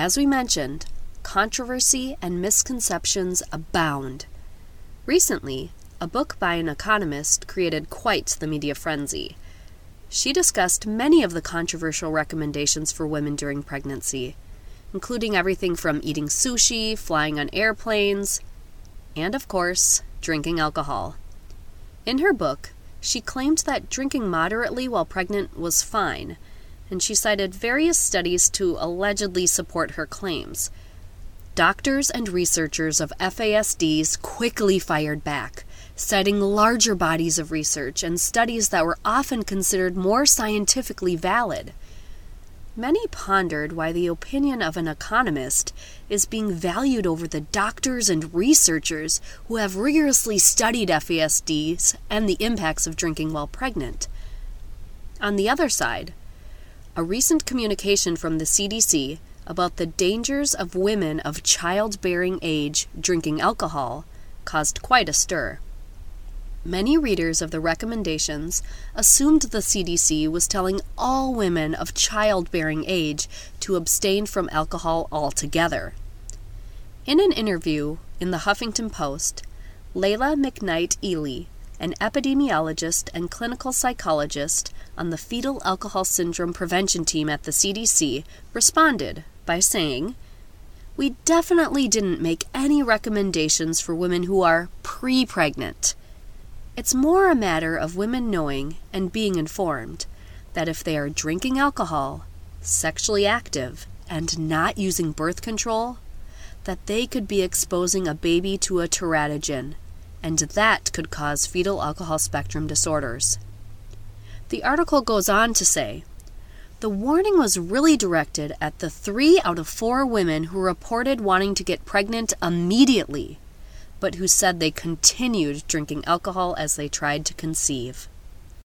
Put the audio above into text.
as we mentioned, controversy and misconceptions abound. Recently, a book by an economist created quite the media frenzy. She discussed many of the controversial recommendations for women during pregnancy, including everything from eating sushi, flying on airplanes, and, of course, drinking alcohol. In her book, she claimed that drinking moderately while pregnant was fine, and she cited various studies to allegedly support her claims. Doctors and researchers of FASDs quickly fired back, citing larger bodies of research and studies that were often considered more scientifically valid. Many pondered why the opinion of an economist is being valued over the doctors and researchers who have rigorously studied FASDs and the impacts of drinking while pregnant. On the other side, a recent communication from the CDC about the dangers of women of childbearing age drinking alcohol caused quite a stir. Many readers of the recommendations assumed the CDC was telling all women of childbearing age to abstain from alcohol altogether. In an interview in the Huffington Post, Layla McKnight-Ely, an epidemiologist and clinical psychologist on the Fetal Alcohol Syndrome Prevention Team at the CDC, responded by saying, "We definitely didn't make any recommendations for women who are pre-pregnant. It's more a matter of women knowing and being informed that if they are drinking alcohol, sexually active, and not using birth control, that they could be exposing a baby to a teratogen, and that could cause fetal alcohol spectrum disorders." The article goes on to say, the warning was really directed at the 3 out of 4 women who reported wanting to get pregnant immediately, but who said they continued drinking alcohol as they tried to conceive.